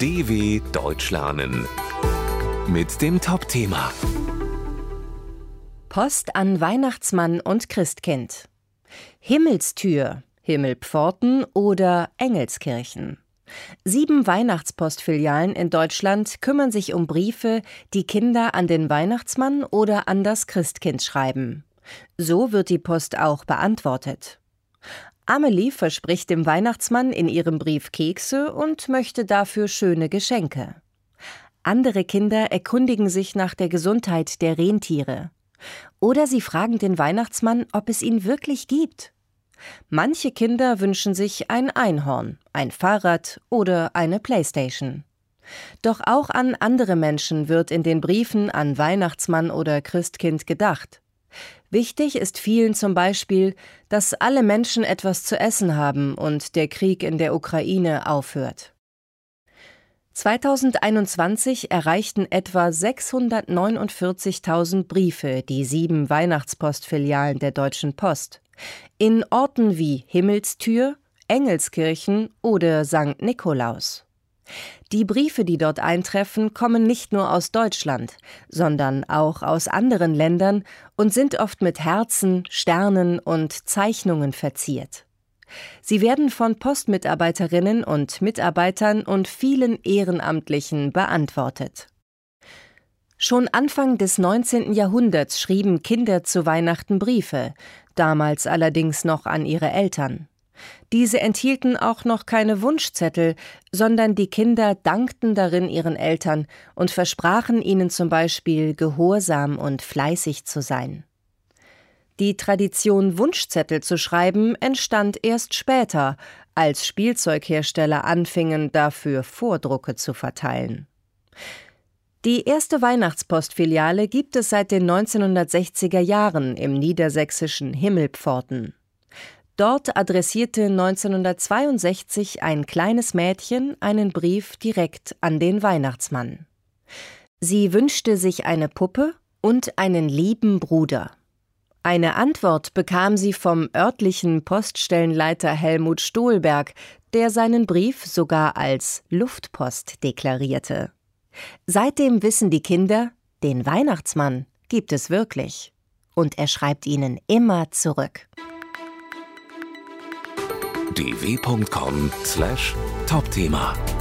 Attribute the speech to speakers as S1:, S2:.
S1: DW Deutsch lernen mit dem Top-Thema
S2: Post an Weihnachtsmann und Christkind. Himmelstür, Himmelpforten oder Engelskirchen. 7 Weihnachtspostfilialen in Deutschland kümmern sich um Briefe, die Kinder an den Weihnachtsmann oder an das Christkind schreiben. So wird die Post auch beantwortet. Amelie verspricht dem Weihnachtsmann in ihrem Brief Kekse und möchte dafür schöne Geschenke. Andere Kinder erkundigen sich nach der Gesundheit der Rentiere. Oder sie fragen den Weihnachtsmann, ob es ihn wirklich gibt. Manche Kinder wünschen sich ein Einhorn, ein Fahrrad oder eine Playstation. Doch auch an andere Menschen wird in den Briefen an Weihnachtsmann oder Christkind gedacht. Wichtig ist vielen zum Beispiel, dass alle Menschen etwas zu essen haben und der Krieg in der Ukraine aufhört. 2021 erreichten etwa 649.000 Briefe die 7 Weihnachtspostfilialen der Deutschen Post. In Orten wie Himmelstür, Engelskirchen oder St. Nikolaus. Die Briefe, die dort eintreffen, kommen nicht nur aus Deutschland, sondern auch aus anderen Ländern und sind oft mit Herzen, Sternen und Zeichnungen verziert. Sie werden von Postmitarbeiterinnen und Mitarbeitern und vielen Ehrenamtlichen beantwortet. Schon Anfang des 19. Jahrhunderts schrieben Kinder zu Weihnachten Briefe, damals allerdings noch an ihre Eltern. Diese enthielten auch noch keine Wunschzettel, sondern die Kinder dankten darin ihren Eltern und versprachen ihnen zum Beispiel gehorsam und fleißig zu sein. Die Tradition, Wunschzettel zu schreiben, entstand erst später, als Spielzeughersteller anfingen, dafür Vordrucke zu verteilen. Die erste Weihnachtspostfiliale gibt es seit den 1960er Jahren im niedersächsischen Himmelpforten. Dort adressierte 1962 ein kleines Mädchen einen Brief direkt an den Weihnachtsmann. Sie wünschte sich eine Puppe und einen lieben Bruder. Eine Antwort bekam sie vom örtlichen Poststellenleiter Helmut Stolberg, der seinen Brief sogar als Luftpost deklarierte. Seitdem wissen die Kinder, den Weihnachtsmann gibt es wirklich. Und er schreibt ihnen immer zurück.
S1: dw.com/Topthema